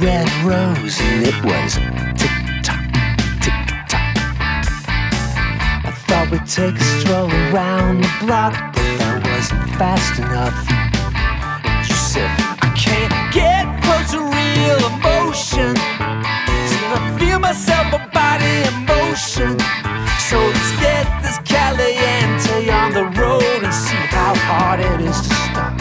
red rose, and it was tick-tock, tick-tock. I thought we'd take a stroll around the block, but that wasn't fast enough. And you said, I can't get close to real emotion till I feel myself a body in motion. So let's get this Caliente on the road and see how hard it is to stop.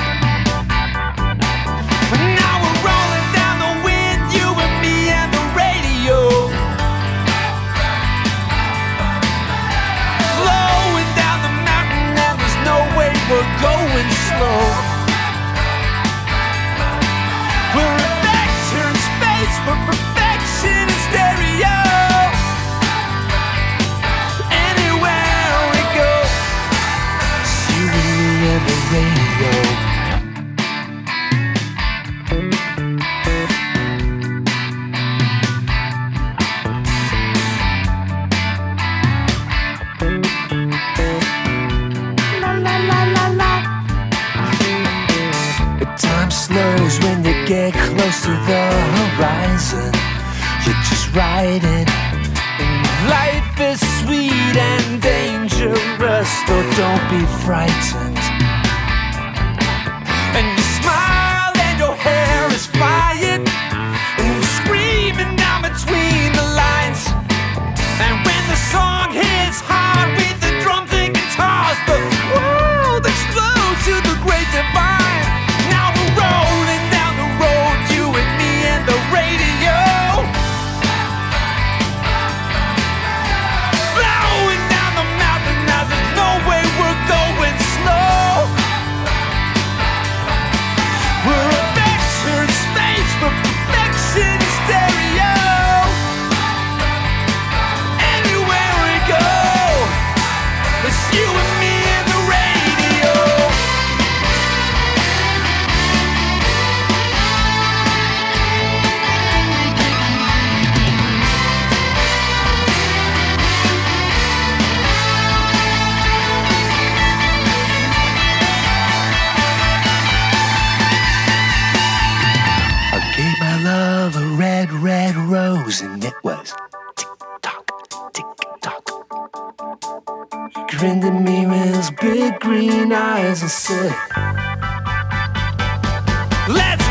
Now we're rolling down the wind, you and me and the radio. Flowing down the mountain and there's no way we're going slow. We're a vector in space, we're perfection in stereo. Anywhere we go, it's you and me and the radio. Slurs when you get close to the horizon. You're just riding, and life is sweet and dangerous, though don't be frightened. And you smile and your hair is flying, and you're screaming down between the lines. And when the song hits hard with the drums and guitars, the world explodes to the great divine. Rolling down the road, you and me and the radio. Blowing down the mountain, now there's no way we're going slow. We're a vector in space, we're perfection in stereo. Anywhere we go, it's you and me and the radio. Love a red, red rose, and it was tick-tock, tick-tock. He grinned at me with his big green eyes and said, let's